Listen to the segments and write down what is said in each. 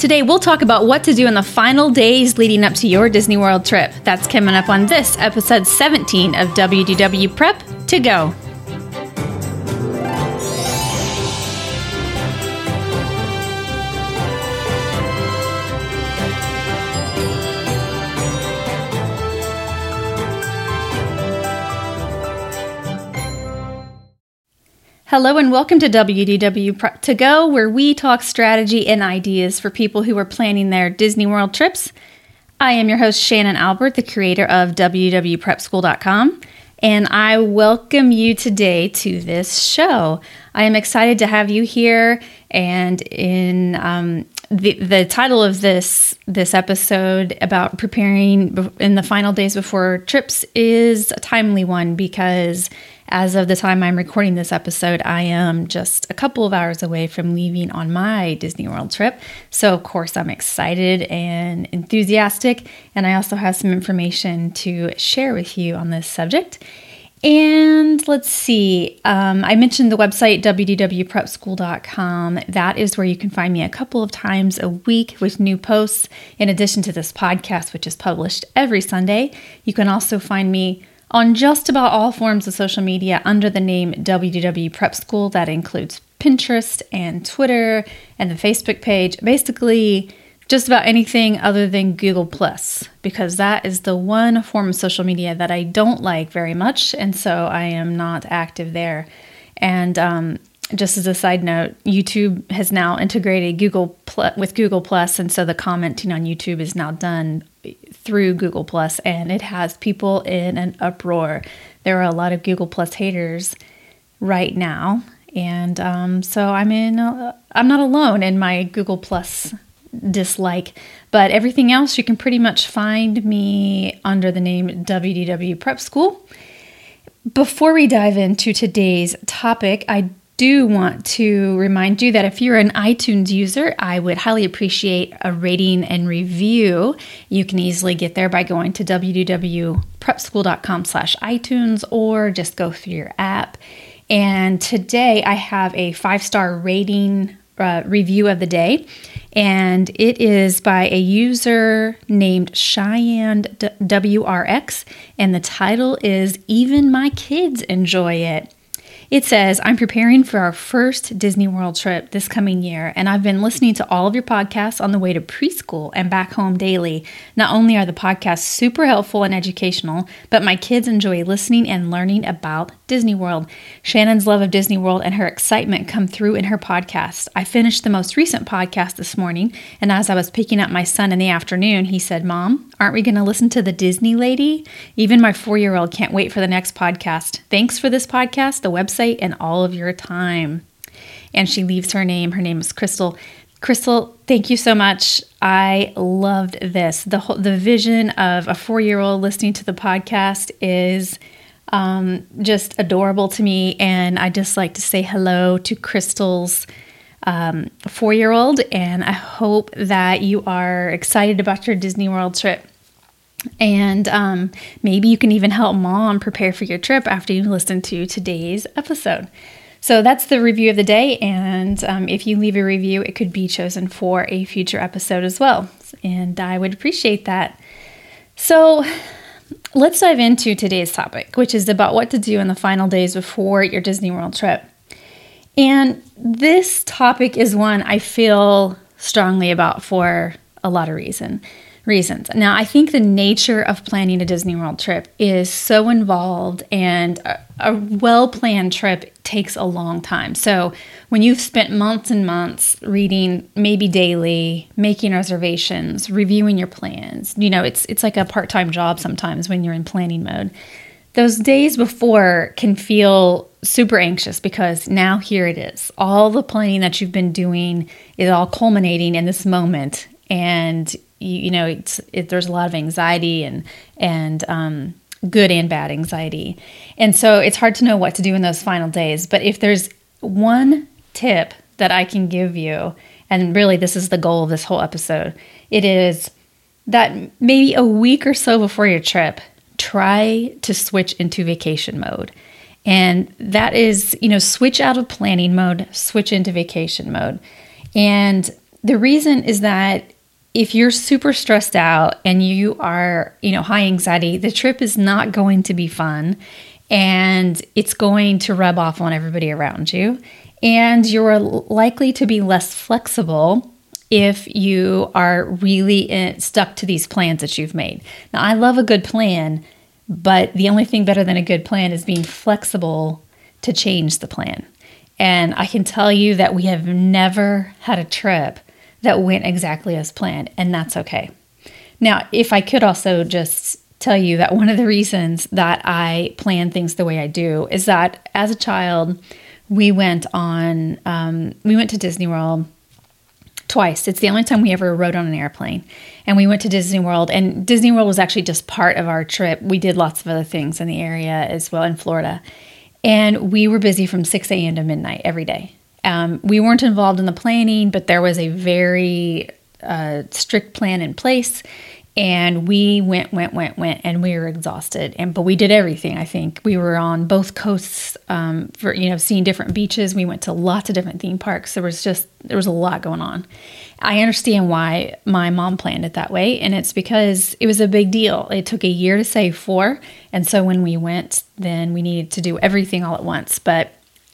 Today, we'll talk about what to do in the final days leading up to your Disney World trip. That's coming up on this episode 17 of WDW Prep to Go. Hello and welcome to WDW Prep to Go, where we talk strategy and ideas for people who are planning their Disney World trips. I am your host, Shannon Albert, the creator of WDWPrepSchool.com, and I welcome you today to this show. I am excited to have you here, and in the title of this episode about preparing in the final days before trips is a timely one because as of the time I'm recording this episode, I am just a couple of hours away from leaving on my Disney World trip. So, of course, I'm excited and enthusiastic, and I also have some information to share with you on this subject. And let's see, I mentioned the website, wdwprepschool.com. That is where you can find me a couple of times a week with new posts, in addition to this podcast, which is published every Sunday. You can also find me on just about all forms of social media under the name WDW Prep School. That includes Pinterest and Twitter and the Facebook page. Basically, just about anything other than Google+, because that is the one form of social media that I don't like very much, and so I am not active there. And just as a side note, YouTube has now integrated Google with Google+, and so the commenting on YouTube is now done through Google+, and it has people in an uproar. There are a lot of Google+ haters right now, and so I'm not alone in my Google+ dislike, but everything else you can pretty much find me under the name WDW Prep School. Before we dive into today's topic, I do want to remind you that if you're an iTunes user, I would highly appreciate a rating and review. You can easily get there by going to www.prepschool.com/iTunes or just go through your app. And today I have a 5-star rating review of the day, and it is by a user named Cheyenne WRX, and the title is "Even My Kids Enjoy It." It says, "I'm preparing for our first Disney World trip this coming year, and I've been listening to all of your podcasts on the way to preschool and back home daily. Not only are the podcasts super helpful and educational, but my kids enjoy listening and learning about Disney World. Shannon's love of Disney World and her excitement come through in her podcast. I finished the most recent podcast this morning, and as I was picking up my son in the afternoon, he said, 'Mom, aren't we going to listen to the Disney lady? Even my 4-year-old can't wait for the next podcast. Thanks for this podcast, the website, and all of your time.'" And she leaves her name. Her name is Crystal. Crystal, thank you so much. I loved this. The vision of a 4-year-old listening to the podcast is just adorable to me. And I just like to say hello to Crystal's 4-year-old. And I hope that you are excited about your Disney World trip. And maybe you can even help Mom prepare for your trip after you listen to today's episode. So that's the review of the day. And if you leave a review, it could be chosen for a future episode as well. And I would appreciate that. So let's dive into today's topic, which is about what to do in the final days before your Disney World trip. And this topic is one I feel strongly about for a lot of reasons. Now, I think the nature of planning a Disney World trip is so involved, and a well-planned trip takes a long time. So when you've spent months and months reading, maybe daily, making reservations, reviewing your plans, it's like a part-time job sometimes when you're in planning mode. Those days before can feel super anxious because now here it is. All the planning that you've been doing is all culminating in this moment, and there's a lot of anxiety and good and bad anxiety. And so it's hard to know what to do in those final days. But if there's one tip that I can give you, and really this is the goal of this whole episode, it is that maybe a week or so before your trip, try to switch into vacation mode. And that is, switch out of planning mode, switch into vacation mode. And the reason is that if you're super stressed out and you are, high anxiety, the trip is not going to be fun, and it's going to rub off on everybody around you. And you're likely to be less flexible if you are really stuck to these plans that you've made. Now, I love a good plan, but the only thing better than a good plan is being flexible to change the plan. And I can tell you that we have never had a trip that went exactly as planned, and that's okay. Now, if I could also just tell you that one of the reasons that I plan things the way I do is that as a child, we went to Disney World twice. It's the only time we ever rode on an airplane. And we went to Disney World, and Disney World was actually just part of our trip. We did lots of other things in the area as well, in Florida. And we were busy from 6 a.m. to midnight every day. We weren't involved in the planning, but there was a very strict plan in place. And we went, and we were exhausted. But we did everything, I think. We were on both coasts for, seeing different beaches. We went to lots of different theme parks. There was a lot going on. I understand why my mom planned it that way. And it's because it was a big deal. It took a year to save for. And so when we went, then we needed to do everything all at once. But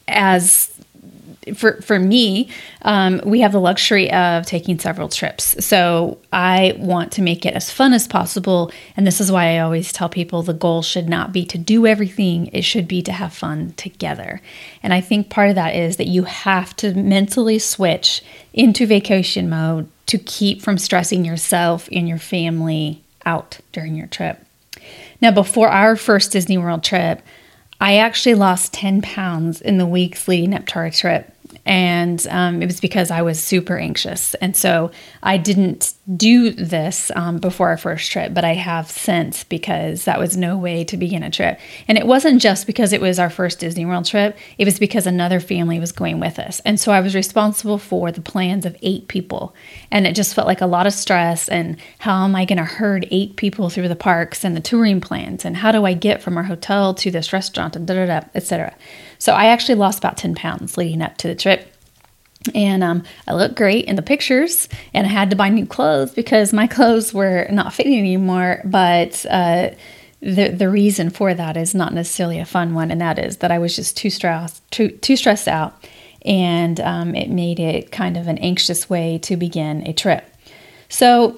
for me, we have the luxury of taking several trips. So I want to make it as fun as possible. And this is why I always tell people the goal should not be to do everything. It should be to have fun together. And I think part of that is that you have to mentally switch into vacation mode to keep from stressing yourself and your family out during your trip. Now, before our first Disney World trip, I actually lost 10 pounds in the weeks leading up to our trip. And it was because I was super anxious. And so I didn't do this before our first trip, but I have since, because that was no way to begin a trip. And it wasn't just because it was our first Disney World trip. It was because another family was going with us. And so I was responsible for the plans of 8 people. And it just felt like a lot of stress. And how am I going to herd 8 people through the parks and the touring plans? And how do I get from our hotel to this restaurant, and et cetera. So I actually lost about 10 pounds leading up to the trip. And I looked great in the pictures, and I had to buy new clothes because my clothes were not fitting anymore. But the reason for that is not necessarily a fun one, and that is that I was just too stressed out, and it made it kind of an anxious way to begin a trip. So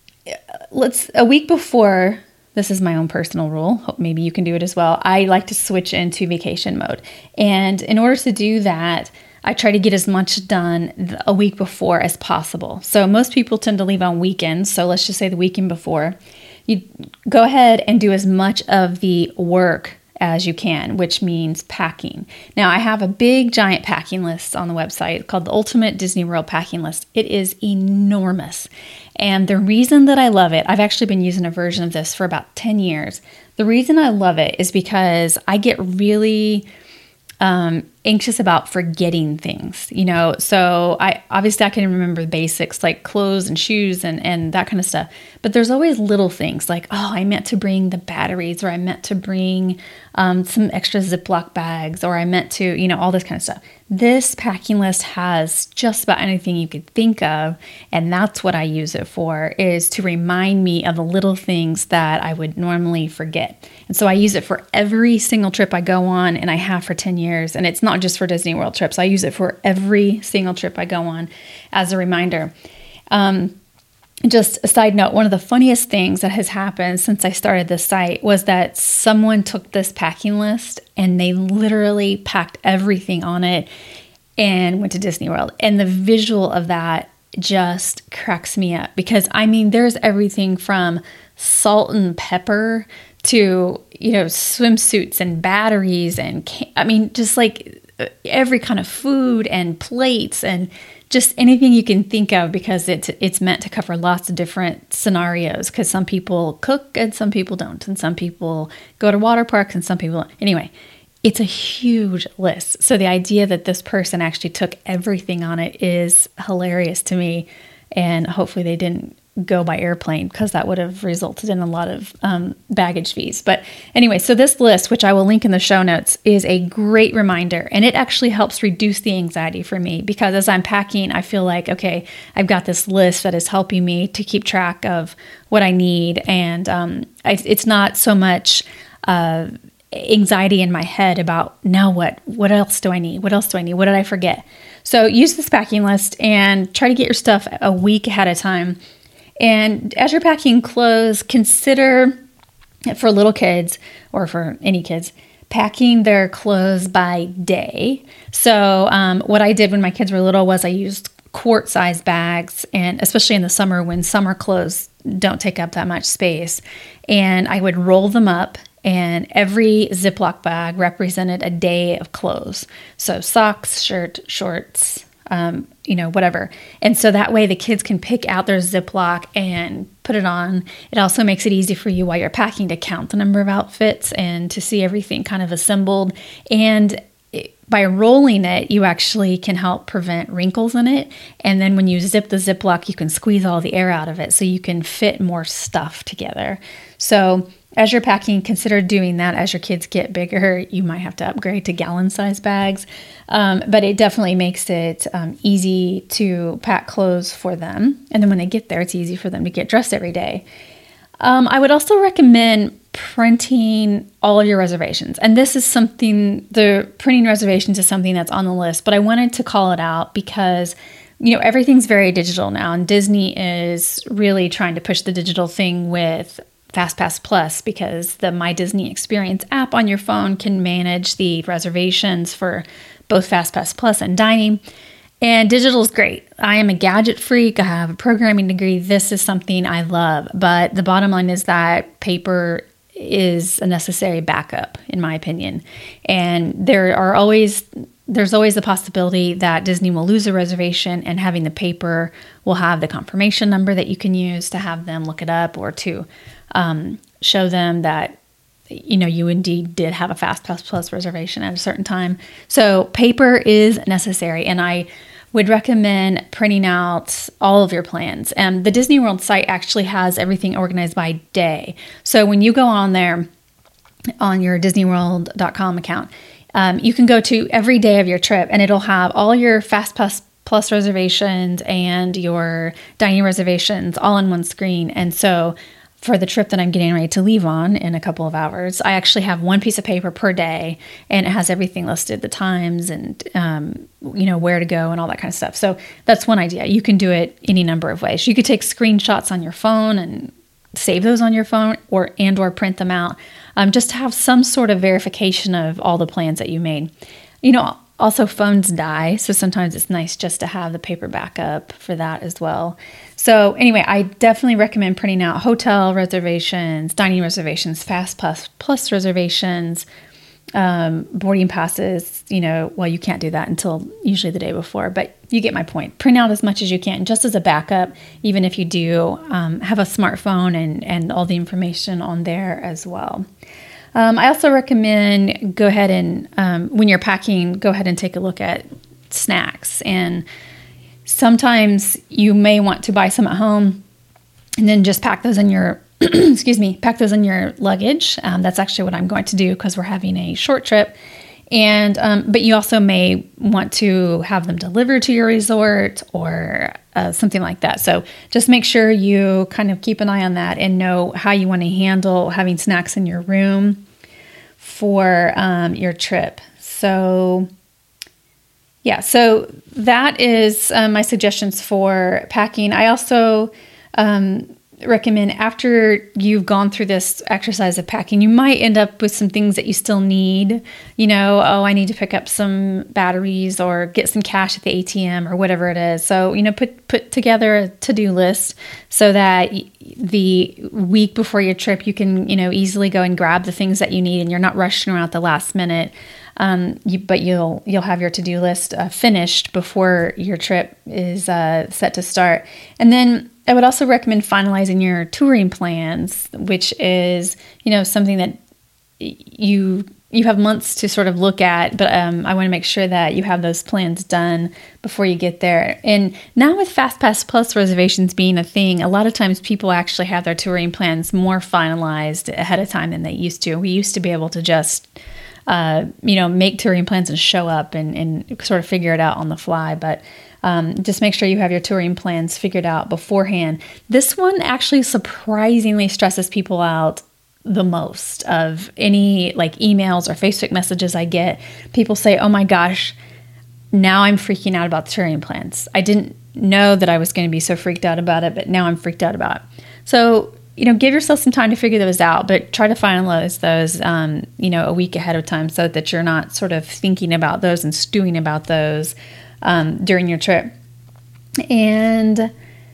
a week before. This is my own personal rule. Hope maybe you can do it as well. I like to switch into vacation mode. And in order to do that, I try to get as much done a week before as possible. So most people tend to leave on weekends. So let's just say the weekend before. You go ahead and do as much of the work as you can, which means packing. Now, I have a big, giant packing list on the website called the Ultimate Disney World Packing List. It is enormous. And the reason that I love it, I've actually been using a version of this for about 10 years. The reason I love it is because I get really anxious about forgetting things, so I can remember the basics like clothes and shoes and that kind of stuff. But there's always little things like, I meant to bring the batteries, or I meant to bring some extra Ziploc bags, or I meant to, all this kind of stuff. This packing list has just about anything you could think of. And that's what I use it for, is to remind me of the little things that I would normally forget. And so I use it for every single trip I go on, and I have for 10 years. And it's not just for Disney World trips. I use it for every single trip I go on as a reminder. Just a side note, one of the funniest things that has happened since I started this site was that someone took this packing list and they literally packed everything on it and went to Disney World. And the visual of that just cracks me up, because there's everything from salt and pepper to, swimsuits and batteries and just like every kind of food and plates and just anything you can think of, because it's meant to cover lots of different scenarios, because some people cook and some people don't, and some people go to water parks and some people don't. Anyway, it's a huge list. So the idea that this person actually took everything on it is hilarious to me, and hopefully they didn't go by airplane, because that would have resulted in a lot of baggage fees. But anyway, so this list, which I will link in the show notes, is a great reminder, and it actually helps reduce the anxiety for me, because as I'm packing, I feel like, okay, I've got this list that is helping me to keep track of what I need, and it's not so much anxiety in my head about now what else do I need? What else do I need? What did I forget? So use this packing list and try to get your stuff a week ahead of time. And as you're packing clothes, consider, for little kids or for any kids, packing their clothes by day. So what I did when my kids were little was I used quart-sized bags, and especially in the summer when summer clothes don't take up that much space, and I would roll them up, and every Ziploc bag represented a day of clothes. So socks, shirt, shorts, whatever. And so that way the kids can pick out their Ziploc and put it on. It also makes it easy for you while you're packing to count the number of outfits and to see everything kind of assembled. And by rolling it, you actually can help prevent wrinkles in it. And then when you zip the Ziploc, you can squeeze all the air out of it so you can fit more stuff together. So as you're packing, consider doing that. As your kids get bigger, you might have to upgrade to gallon-sized bags. But it definitely makes it easy to pack clothes for them. And then when they get there, it's easy for them to get dressed every day. I would also recommend printing all of your reservations. And this is something, the printing reservations is something that's on the list, but I wanted to call it out because, everything's very digital now, and Disney is really trying to push the digital thing with FastPass Plus, because the My Disney Experience app on your phone can manage the reservations for both FastPass Plus and dining. And digital is great. I am a gadget freak. I have a programming degree. This is something I love. But the bottom line is that paper is a necessary backup, in my opinion. And there's always the possibility that Disney will lose a reservation, and having the paper will have the confirmation number that you can use to have them look it up, or to show them that you indeed did have a FastPass Plus reservation at a certain time. So paper is necessary, and I would recommend printing out all of your plans. And the Disney World site actually has everything organized by day. So when you go on there, on your DisneyWorld.com account, you can go to every day of your trip, and it'll have all your FastPass Plus reservations and your dining reservations all in one screen. And so for the trip that I'm getting ready to leave on in a couple of hours, I actually have one piece of paper per day, and it has everything listed, the times and, where to go and all that kind of stuff. So that's one idea. You can do it any number of ways. You could take screenshots on your phone and save those on your phone, or print them out, just to have some sort of verification of all the plans that you made. Also phones die, so sometimes it's nice just to have the paper backup for that as well. So anyway, I definitely recommend printing out hotel reservations, dining reservations, FastPass Plus reservations, boarding passes. You can't do that until usually the day before, but you get my point. Print out as much as you can, just as a backup, even if you do have a smartphone and all the information on there as well. I also recommend go ahead and, when you're packing, go ahead and take a look at snacks. And sometimes you may want to buy some at home and then just pack those in your, pack those in your luggage. That's actually what I'm going to do, because we're having a short trip. And, but you also may want to have them delivered to your resort or something like that. So just make sure you kind of keep an eye on that and know how you want to handle having snacks in your room for your trip. So so that is my suggestions for packing. I also recommend, after you've gone through this exercise of packing, you might end up with some things that you still need. I need to pick up some batteries or get some cash at the ATM or whatever it is. So, put together a to-do list so that the week before your trip, you can, easily go and grab the things that you need, and you're not rushing around at the last minute. But you'll have your to-do list finished before your trip is set to start. And then I would also recommend finalizing your touring plans, which is, something that you you have months to sort of look at, but I want to make sure that you have those plans done before you get there. And now with FastPass Plus reservations being a thing, a lot of times people actually have their touring plans more finalized ahead of time than they used to. We used to be able to just, make touring plans and show up and sort of figure it out on the fly. But just make sure you have your touring plans figured out beforehand. This one actually surprisingly stresses people out the most of any like emails or Facebook messages I get. People say, oh my gosh, now I'm freaking out about touring plans. I didn't know that I was going to be so freaked out about it, but now I'm freaked out about it. So, give yourself some time to figure those out, but try to finalize those, a week ahead of time so that you're not sort of thinking about those and stewing about those during your trip. And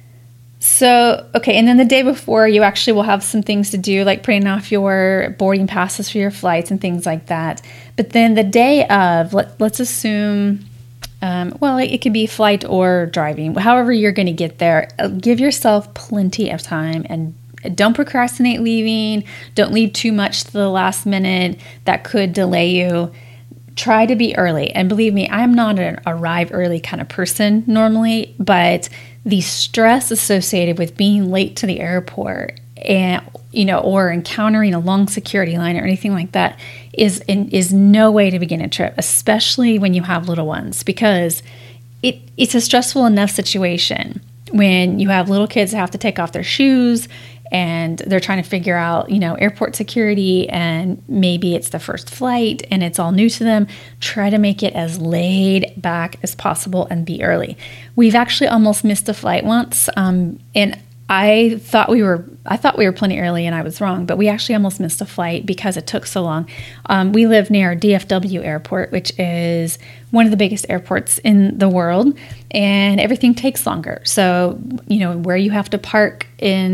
so, okay, and then the day before, you actually will have some things to do, like printing off your boarding passes for your flights and things like that. But then the day of, let's assume, it could be flight or driving, however you're going to get there. Give yourself plenty of time and don't procrastinate leaving. Don't leave too much to the last minute. That could delay you. Try to be early. And believe me, I'm not an arrive early kind of person normally, but the stress associated with being late to the airport and, or encountering a long security line or anything like that is no way to begin a trip, especially when you have little ones, because it's a stressful enough situation when you have little kids that have to take off their shoes and they're trying to figure out, airport security, and maybe it's the first flight and it's all new to them. Try to make it as laid back as possible and be early. We've actually almost missed a flight once, and I thought we were plenty early, and I was wrong, but we actually almost missed a flight because it took so long. We live near DFW Airport, which is one of the biggest airports in the world, and everything takes longer. So, where you have to park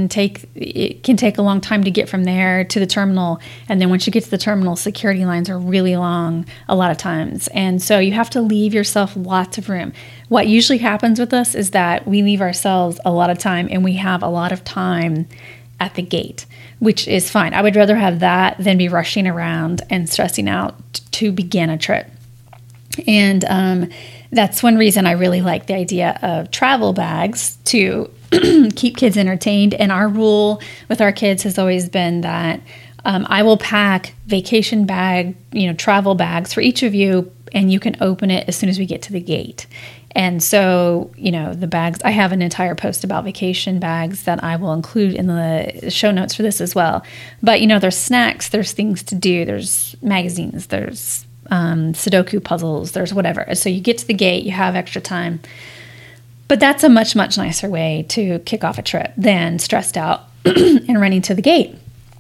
it can take a long time to get from there to the terminal. And then once you get to the terminal, security lines are really long a lot of times. And so you have to leave yourself lots of room. What usually happens with us is that we leave ourselves a lot of time, and we have a lot of time at the gate, which is fine. I would rather have that than be rushing around and stressing out to begin a trip. And that's one reason I really like the idea of travel bags to keep kids entertained. And our rule with our kids has always been that I will pack vacation bag, travel bags for each of you, and you can open it as soon as we get to the gate. And so, the bags, I have an entire post about vacation bags that I will include in the show notes for this as well. But, there's snacks, there's things to do, there's magazines, there's Sudoku puzzles, there's whatever. So you get to the gate, you have extra time. But that's a much, much nicer way to kick off a trip than stressed out and running to the gate.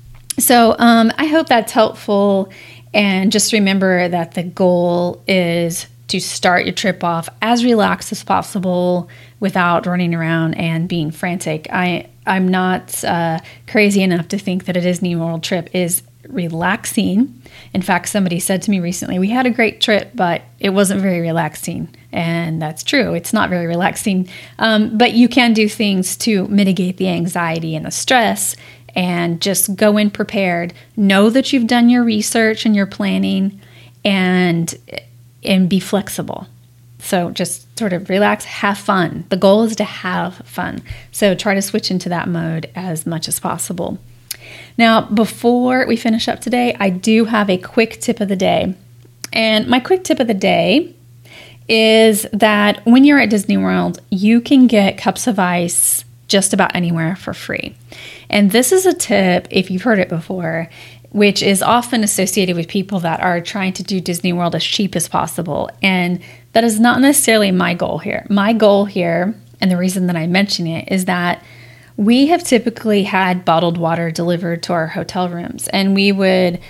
So I hope that's helpful. And just remember that the goal is to start your trip off as relaxed as possible without running around and being frantic. I'm not crazy enough to think that a Disney World trip is relaxing. In fact, somebody said to me recently, we had a great trip, but it wasn't very relaxing. And that's true. It's not very relaxing. But you can do things to mitigate the anxiety and the stress, and just go in prepared. Know that you've done your research and your planning, and be flexible. So just sort of relax, have fun. The goal is to have fun. So try to switch into that mode as much as possible. Now, before we finish up today, I do have a quick tip of the day. And my quick tip of the day is that when you're at Disney World, you can get cups of ice just about anywhere for free. And this is a tip, if you've heard it before, which is often associated with people that are trying to do Disney World as cheap as possible. And that is not necessarily my goal here. My goal here, and the reason that I mention it, is that we have typically had bottled water delivered to our hotel rooms, and we would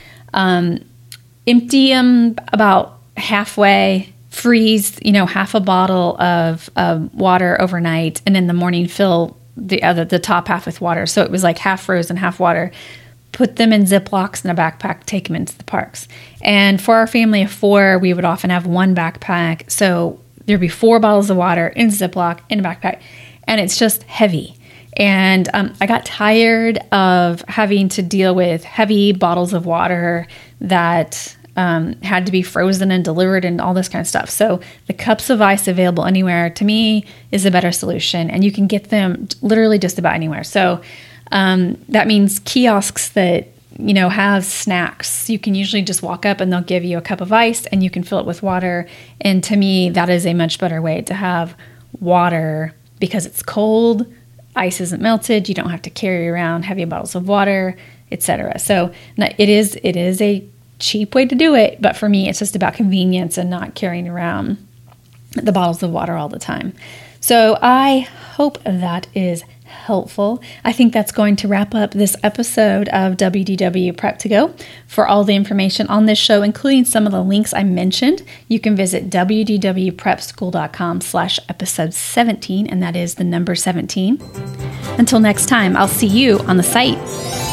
empty them about halfway, freeze, half a bottle of water overnight, and in the morning fill the top half with water. So it was like half frozen, half water. Put them in Ziplocs in a backpack, take them into the parks. And for our family of 4, we would often have one backpack. So there'd be 4 bottles of water in Ziploc in a backpack, and it's just heavy. And I got tired of having to deal with heavy bottles of water that had to be frozen and delivered and all this kind of stuff. So the cups of ice available anywhere, to me, is a better solution. And you can get them literally just about anywhere. So that means kiosks that, have snacks. You can usually just walk up and they'll give you a cup of ice and you can fill it with water. And to me, that is a much better way to have water because it's cold, ice isn't melted, you don't have to carry around heavy bottles of water, etc. So it is a cheap way to do it, but for me, it's just about convenience and not carrying around the bottles of water all the time. So I hope that is helpful. I think that's going to wrap up this episode of WDW Prep to Go. For all the information on this show, including some of the links I mentioned, you can visit wdwprepschool.com/episode 17, and that is the number 17. Until next time, I'll see you on the site.